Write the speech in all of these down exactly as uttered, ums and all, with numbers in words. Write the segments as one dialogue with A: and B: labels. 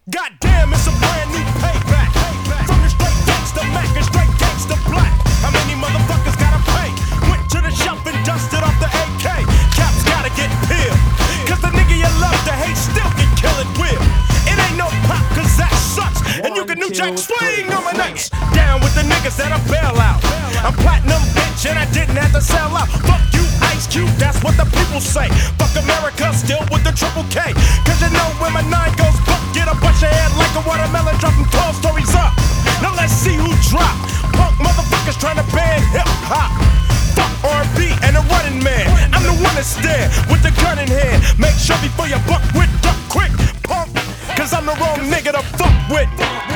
A: Goddamn, it's a brand new payback. From the straight gangsta Mac and straight gangsta Black. How many motherfuckers gotta pay? Went to the shop and dusted off the A K. Caps gotta get peeled. Cause the nigga you love to hate still can kill it will. It ain't no pop cause that sucks. And you can New Jack swing on my nuts. Down with the niggas that I bail out. I'm platinum bitch and I didn't have to sell out. Fuck you Ice Cube, that's what the people say. Fuck America, still with the triple K. Cause you know when my nine goes buck, get a bunch of head like a watermelon, dropping twelve stories up. Now let's see who drop. Punk motherfuckers trying to ban hip hop. Fuck R and B and a running man. I'm the one that's there with the gun in hand. Make sure before you buck with duck quick, punk. Cause I'm the wrong nigga to fuck with.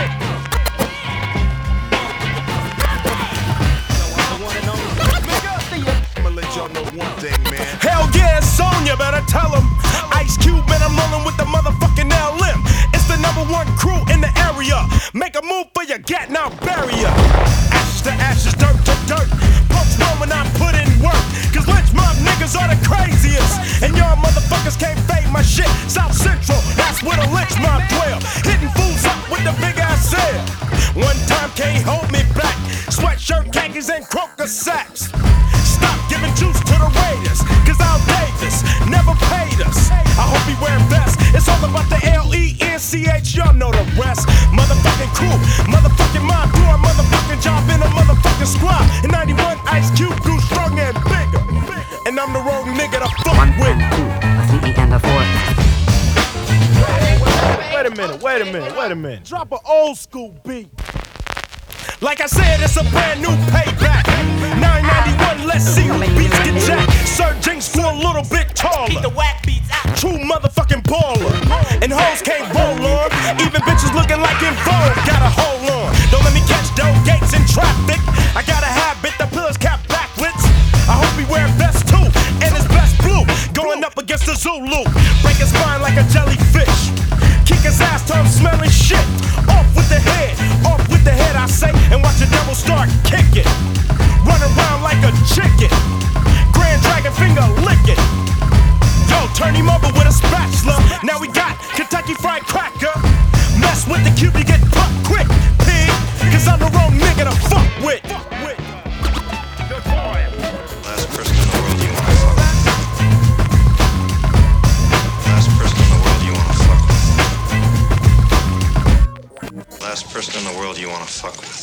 A: I'ma let y'all know one thing, man. Hell yeah, it's on, you better tell him. Ice Cube and I'm rolling with the motherfucking L M. It's the number one crew in the area. Make a move for your gat, now bury ya. Ashes to ashes, dirt to dirt. Punks know when I put in work. Cause lynch mob niggas are the craziest. And y'all motherfuckers can't fade my shit. South Central, that's where the lynch mob dwell. Hitting fools up with the big ass head. One time can't hold me back. Sweatshirt, khakis, and croaker sacks. Stop giving juice to the Raiders. Cause Al Davis never paid us. I hope he wear vests. It's all about the L E N C H, y'all know the rest. Motherfucking crew, motherfucking mob, do our motherfucking job in a motherfucking squad. In ninety-one, Ice Cube grew strong and bigger. And I'm the wrong nigga to fuck
B: One
A: with.
B: and two, a three and a four.
A: Wait a minute, wait a minute, wait a minute. Drop an old school beat. Like I said, it's a brand new payback. nine ninety-one, let's see who beats get jacked. Sir Jinx grew a little bit taller.
C: Keep the whack beats out.
A: True motherfucking baller. And hoes can't roll on. Even bitches looking like in vogue. Gotta hold on. Don't let me catch Doe Gates in traffic. I got a habit, the pillars cap backwards. I hope he wear vest too. And his best blue. Going up against the Zulu. Break his spine like a jellyfish. Kick his ass till I'm smelling shit. Off with the head. Off with the head, I say. And watch the devil start kicking. Run around like a chicken. Grand Dragon finger licking. Yo, turn him over with a spatula. Now we got Kentucky Fried Cracker. Mess with the cube, you get put quick, pig. Cause I'm the wrong nigga to fuck with.
D: Last person in the world you wanna fuck with. Last person in the world you wanna fuck with. Last person in the world you wanna fuck with.